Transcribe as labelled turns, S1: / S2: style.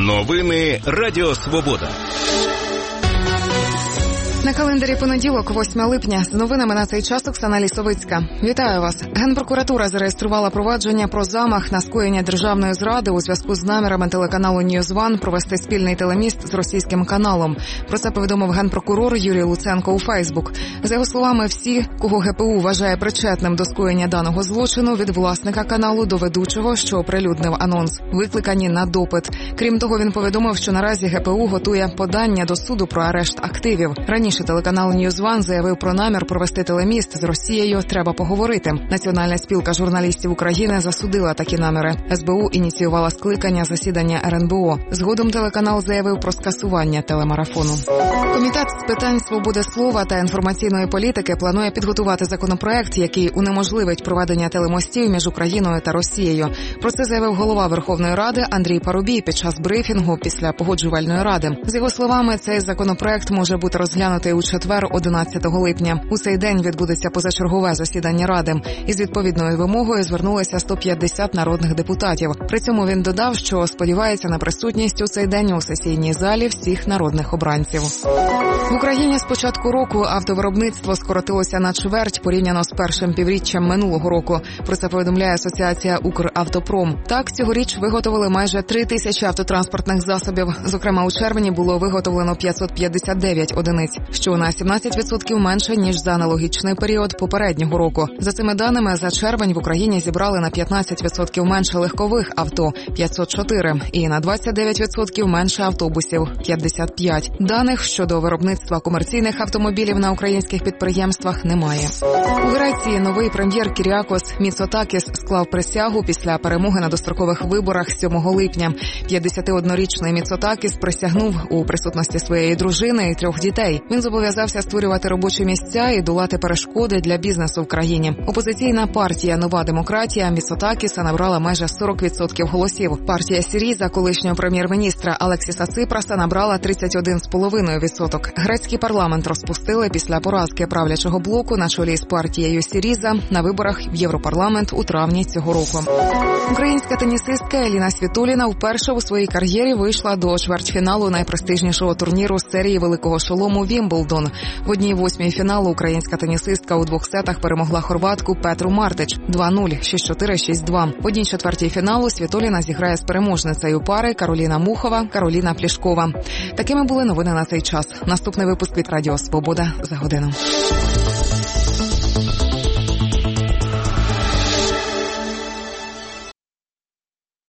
S1: Новини Радіо Свобода.
S2: На календарі понеділок, 8 липня. З новинами на цей час Оксана Лісовицька. Вітаю вас. Генпрокуратура зареєструвала провадження про замах на скоєння державної зради у зв'язку з намірами телеканалу NewsOne провести спільний телеміст з російським каналом. Про це повідомив генпрокурор Юрій Луценко у Фейсбук. За його словами, всі, кого ГПУ вважає причетним до скоєння даного злочину, від власника каналу до ведучого, що оприлюднив анонс, викликані на допит. Крім того, він повідомив, що наразі ГПУ готує подання до суду про арешт активів. Раніше телеканал NewsOne заявив про намір провести телеміст з Росією «Треба поговорити». Національна спілка журналістів України засудила такі наміри. СБУ ініціювала скликання засідання РНБО. Згодом телеканал заявив про скасування телемарафону. Комітет з питань свободи слова та інформаційної політики планує підготувати законопроект, який унеможливить проведення телемостів між Україною та Росією. Про це заявив голова Верховної Ради Андрій Парубій під час брифінгу після Погоджувальної ради. З його словами, цей законопроект може бути розглянутий у четвер, 11 липня. У цей день відбудеться позачергове засідання Ради. Із відповідною вимогою звернулися 150 народних депутатів. При цьому він додав, що сподівається на присутність у цей день у сесійній залі всіх народних обранців. В Україні з початку року автовиробництво скоротилося на чверть порівняно з першим півріччям минулого року. Про це повідомляє Асоціація «Укравтопром». Так, цьогоріч виготовили майже 3 тисячі автотранспортних засобів. Зокрема, у червні було виготовлено 559 одиниць, що на 17% менше, ніж за аналогічний період попереднього року. За цими даними, за червень в Україні зібрали на 15% менше легкових авто – 504, і на 29% менше автобусів – 55. Даних щодо виробництва комерційних автомобілів на українських підприємствах немає. У Греції новий прем'єр Кіріакос Міцотакіс склав присягу після перемоги на дострокових виборах 7 липня. 51-річний Міцотакіс присягнув у присутності своєї дружини і 3 дітей. Він зобов'язався створювати робочі місця і долати перешкоди для бізнесу в країні. Опозиційна партія «Нова демократія» Міцотакіса набрала майже 40% голосів. Партія Сіріза колишнього прем'єр-міністра Алексіса Ципраса набрала 31,5%. Грецький парламент розпустили після поразки правлячого блоку на чолі з партією Сіріза на виборах в Європарламент у травні цього року. Українська тенісистка Еліна Світоліна вперше у своїй кар'єрі вийшла до чвертьфіналу найпрестижнішого турніру з серії великого шолому Вімблдон. В 1/8 фіналу українська тенісистка у 2 сетах перемогла хорватку Петру Мартич 2-0, 6-4, 6-2. В 1/4 фіналу Світоліна зіграє з переможницею пари Кароліна Мухова, Кароліна Плішкова. Такими були новини на цей час. Наступний випуск від Радіо Свобода за годину.